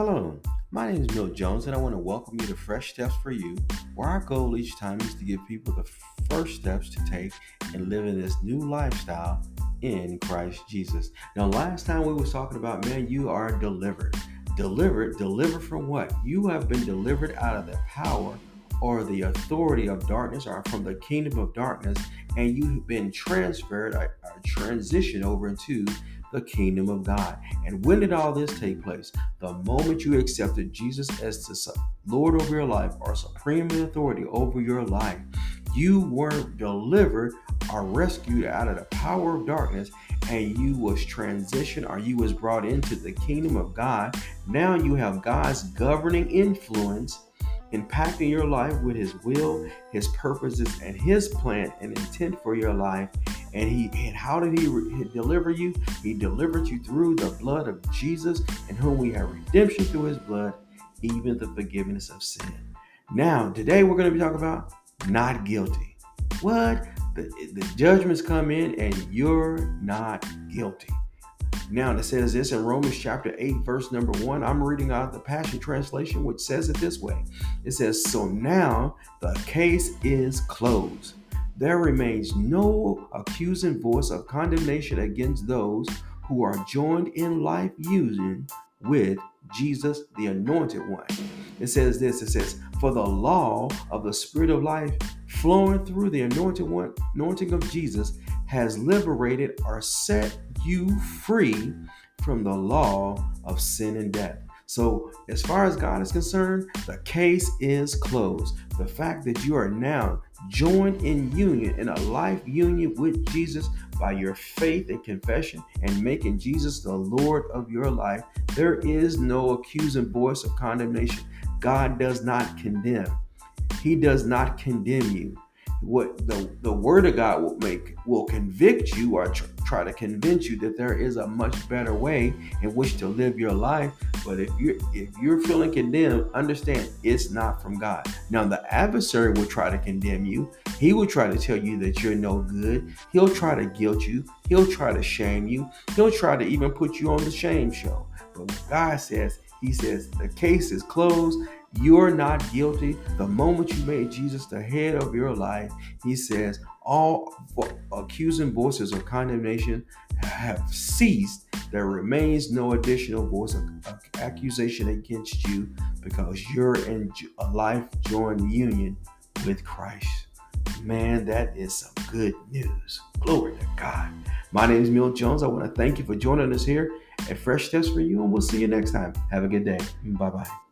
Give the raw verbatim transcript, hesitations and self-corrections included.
Hello, my name is Milt Jones, and I want to welcome you to Fresh Steps for You, where our goal each time is to give people the first steps to take in living this new lifestyle in Christ Jesus. Now, last time we was talking about, man, you are delivered. Delivered, delivered from what? You have been delivered out of the power or the authority of darkness, or from the kingdom of darkness, and you've been transferred or, or transitioned over into the kingdom of God. And when did all this take place? The moment you accepted Jesus as the Lord over your life, or supreme authority over your life. You were delivered or rescued out of the power of darkness, and you was transitioned, or you was brought into the kingdom of God. Now you have God's governing influence impacting your life with his will, his purposes, and his plan and intent for your life. And he and how did he, re- he deliver you? He delivered you through the blood of Jesus, in whom we have redemption through his blood, even the forgiveness of sin. Now, today we're going to be talking about not guilty. What? The, the judgments come in and you're not guilty. Now, it says this in Romans chapter eight, verse number one. I'm reading out the Passion Translation, which says it this way. It says, "So now the case is closed. There remains no accusing voice of condemnation against those who are joined in life union with Jesus, the Anointed One." It says this, it says, "For the law of the Spirit of life flowing through the Anointed One, anointing of Jesus has liberated or set you free from the law of sin and death." So as far as God is concerned, the case is closed. The fact that you are now joined in union, in a life union with Jesus by your faith and confession and making Jesus the Lord of your life, there is no accusing voice of condemnation. God does not condemn. He does not condemn you. What the, the word of God will make will convict you, or tr- try to convince you that there is a much better way in which to live your life. But if you're if you're feeling condemned, understand it's not from God. Now, the adversary will try to condemn you. He will try to tell you that you're no good. He'll try to guilt you. He'll try to shame you. He'll try to even put you on the shame show. But what God says, he says the case is closed. You're not guilty. The moment you made Jesus the head of your life, he says all accusing voices of condemnation have ceased. There remains no additional voice of, of accusation against you, because you're in a life joined union with Christ. Man, that is some good news. Glory to God. My name is Milt Jones. I want to thank you for joining us here at Fresh Steps for You, and we'll see you next time. Have a good day. Bye-bye.